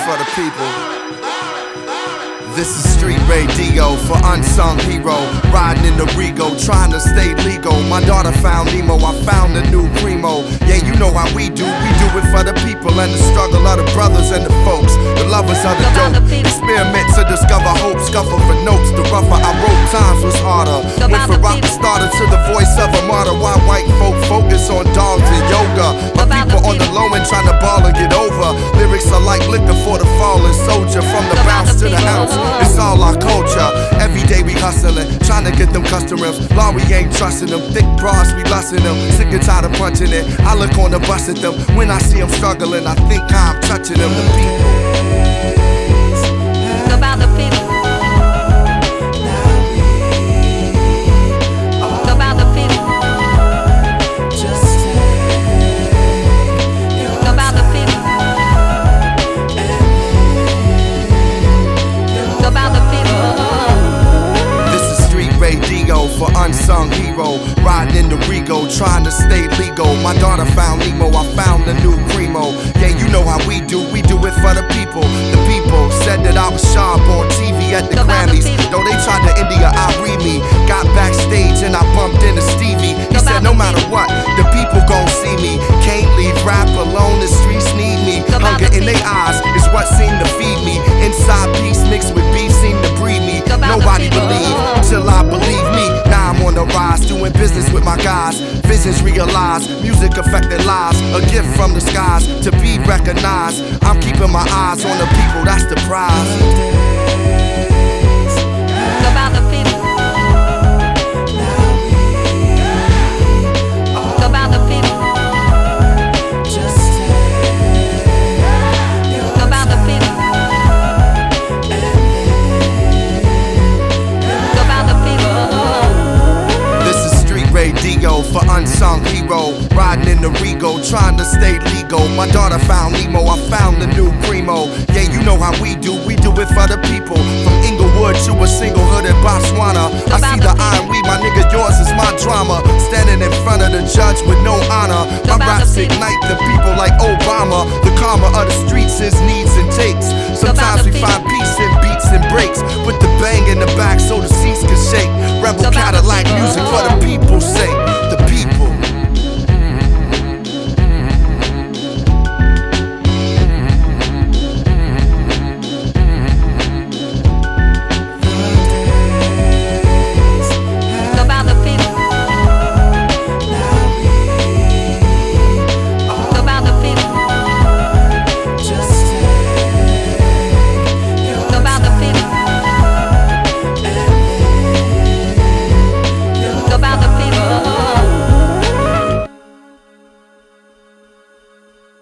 for the people. This is street radio for unsung hero. Riding in the Rego, trying to stay legal. My daughter found Nemo, I found a new primo. Yeah, you know how we do it for the people and the struggle of the brothers and the folks, the lovers of the dope. Experiment to discover hope, scuffle for notes. The rougher I wrote, times was harder. Went from rock starter to the voice of a martyr. Why white folk focus on dogs and yoga? My people on the low end trying to ball and get over. Lyrics are like liquor for the fallen soldier. From the bounce to the ounce, it's all our culture. Every day we hustling, trying to get them customers. Law, we ain't trusting them. Thick bras, we lusting them. Sick and tired of punching it. I look on the bus at them. When I see them struggling, I think I'm touching them. The people. About the people. About the people. About the people. About the people. This is street radio for unsung hero. Riding in the Rego, trying to stay legal. My daughter found Nemo, I found a new primo. Yeah, you know how we do it for the people. The people said that I was sharp on TV at the Grammys. Though they tried to India, I read me. Got backstage and I bumped into Stevie. He said no matter what, the people gon' see me. Can't leave rap alone, the streets need me. Hunger in their eyes is what seemed to feed me. Inside peace mixed with beef seemed to breed me. Nobody believed till I believe me. Now I'm on the rise, doing business with my guys. Visions realized, music affecting lives. A gift from the skies to be recognized. I'm keeping my eyes on the people, that's the prize. About the people. About the people. About the people. About the people. This is street radio for unsung hero. Riding in the Rego, trying to stay legal. My daughter found Nemo, I found a new primo. Yeah, you know how we do it for the people. From Inglewood to a single hood in Botswana. I see the iron weed, my nigga, yours is my drama. Standing in front of the judge with no honor. My raps ignite the people like Obama. The karma of the streets is needs and takes. Sometimes we find peace in beats and breaks. Put the bang in the back so the seats can shake. Rebel Cadillac music for the people's sake.